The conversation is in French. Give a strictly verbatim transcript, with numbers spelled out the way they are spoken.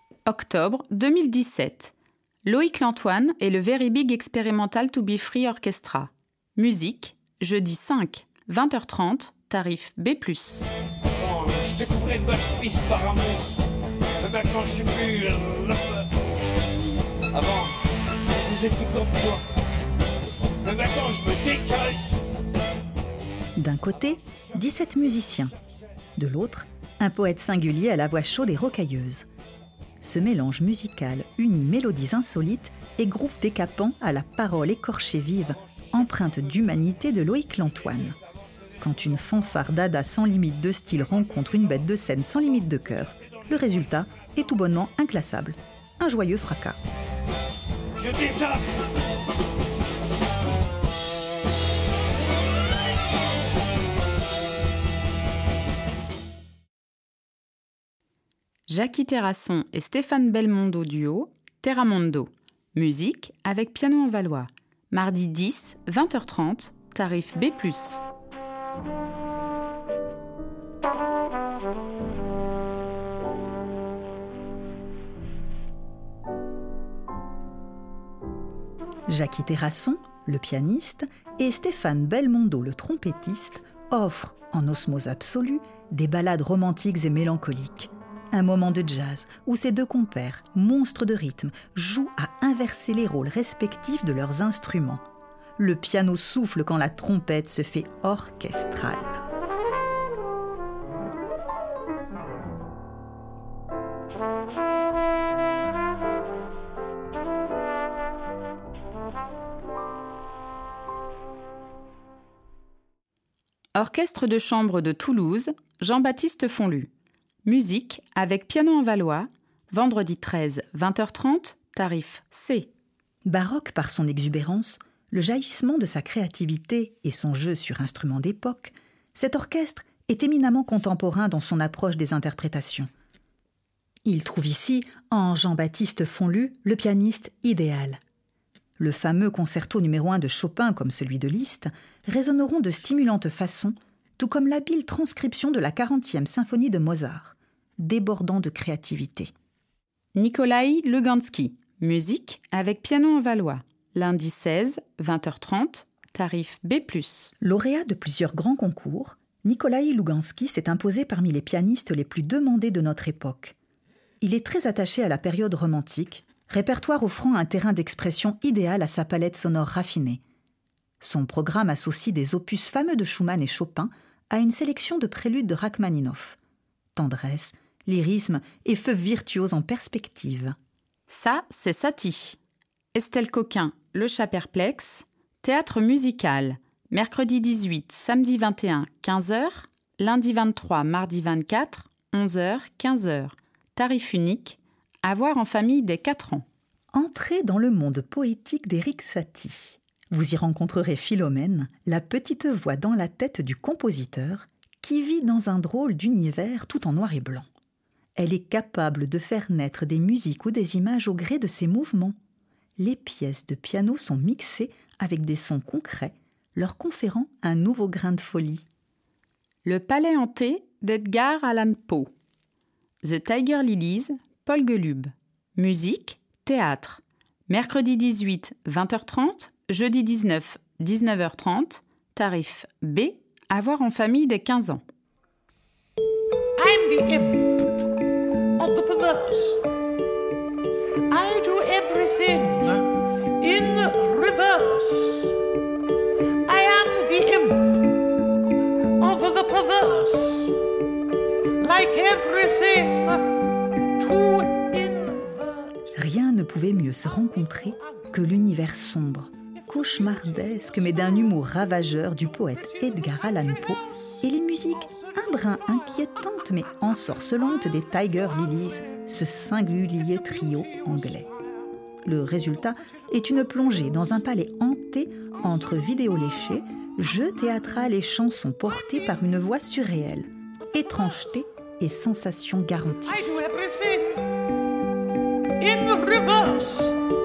Octobre deux mille dix-sept. Loïc Lantoine et le Very Big Experimental To Be Free Orchestra. Musique, jeudi cinq, vingt heures trente, tarif B plus. Bon, je te couvrais de vache piste par amour. Mais maintenant je suis plus... Avant, vous êtes tout comme toi. Mais maintenant je me décale. D'un côté, dix-sept musiciens. De l'autre, un poète singulier à la voix chaude et rocailleuse. Ce mélange musical unit mélodies insolites et grooves décapants à la parole écorchée vive, empreinte d'humanité de Loïc Lantoine. Quand une fanfare dada sans limite de style rencontre une bête de scène sans limite de cœur, le résultat est tout bonnement inclassable. Un joyeux fracas. Je désastre. Jackie Terrasson et Stéphane Belmondo duo, Terramondo. Musique avec piano en valois. Mardi dix, vingt heures trente, tarif B plus. Jackie Terrasson, le pianiste, et Stéphane Belmondo, le trompettiste, offrent, en osmose absolue, des ballades romantiques et mélancoliques. Un moment de jazz où ces deux compères, monstres de rythme, jouent à inverser les rôles respectifs de leurs instruments. Le piano souffle quand la trompette se fait orchestrale. Orchestre de chambre de Toulouse, Jean-Baptiste Fonlu. Musique avec piano en valois, vendredi treize, vingt heures trente, tarif C. Baroque par son exubérance, le jaillissement de sa créativité et son jeu sur instruments d'époque, cet orchestre est éminemment contemporain dans son approche des interprétations. Il trouve ici, en Jean-Baptiste Fonlu, le pianiste idéal. Le fameux concerto numéro un de Chopin, comme celui de Liszt, résonneront de stimulantes façons, tout comme l'habile transcription de la quarantième symphonie de Mozart, débordant de créativité. Nikolaï Lugansky. Musique avec piano en valois. Lundi seize, vingt heures trente, tarif B plus. Lauréat de plusieurs grands concours, Nikolaï Lugansky s'est imposé parmi les pianistes les plus demandés de notre époque. Il est très attaché à la période romantique, répertoire offrant un terrain d'expression idéal à sa palette sonore raffinée. Son programme associe des opus fameux de Schumann et Chopin à une sélection de préludes de Rachmaninoff. Tendresse, lyrisme et feu virtuose en perspective. Ça, c'est Satie. Estelle Coquin, Le Chat Perplexe. Théâtre musical. Mercredi dix-huit, samedi vingt et un, quinze heures. Lundi vingt-trois, mardi vingt-quatre, onze heures, quinze heures. Tarif unique. À voir en famille dès quatre ans. Entrez dans le monde poétique d'Éric Satie. Vous y rencontrerez Philomène, la petite voix dans la tête du compositeur, qui vit dans un drôle d'univers tout en noir et blanc. Elle est capable de faire naître des musiques ou des images au gré de ses mouvements. Les pièces de piano sont mixées avec des sons concrets, leur conférant un nouveau grain de folie. Le Palais hanté d'Edgar Allan Poe. The Tiger Lilies, Paul Gelub. Musique, théâtre. Mercredi dix-huit, vingt heures trente, jeudi dix-neuf, dix-neuf heures trente, tarif B, à voir en famille dès quinze ans. I'm the imp of the perverse. I do everything in reverse. I am the imp of the perverse. Like everything to invert. Rien ne pouvait mieux se rencontrer que l'univers sombre, cauchemardesque mais d'un humour ravageur du poète Edgar Allan Poe et les musiques un brin inquiétantes mais ensorcelantes des Tiger Lilies, ce singulier trio anglais. Le résultat est une plongée dans un palais hanté entre vidéos léchées, jeux théâtral et chansons portées par une voix surréelle, étrangeté et sensation garantie. I do everything in reverse.